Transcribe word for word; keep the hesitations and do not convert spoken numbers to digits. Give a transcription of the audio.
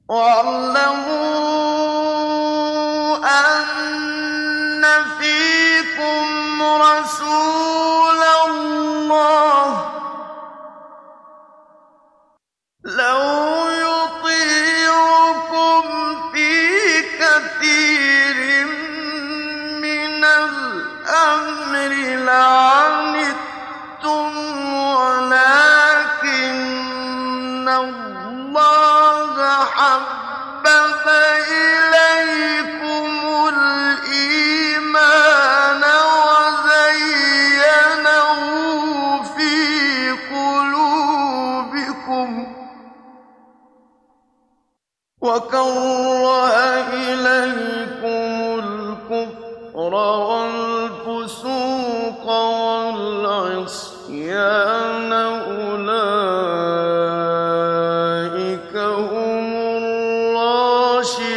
وَاعْلَمُوا أَنَّ فِيكُمْ رَسُولَ اللَّهِ ۚ لَوْ يُطِيعُكُمْ فِي كَثِيرٍ مِّنَ الْأَمْرِ لَعَنِتُّمْ وَلَٰكِنَّ اللَّهَ حَبَّبَ إِلَيْكُمُ الْإِيمَانَ وَزَيَّنَهُ فِي قُلُوبِكُمْ وَكَرَّهَ إِلَيْكُمُ الْكُفْرَ وَالْفُسُوقَ وَالْعِصْيَانَ ۚ أُولَٰئِكَ هُمُ الرَّاشِدُونَ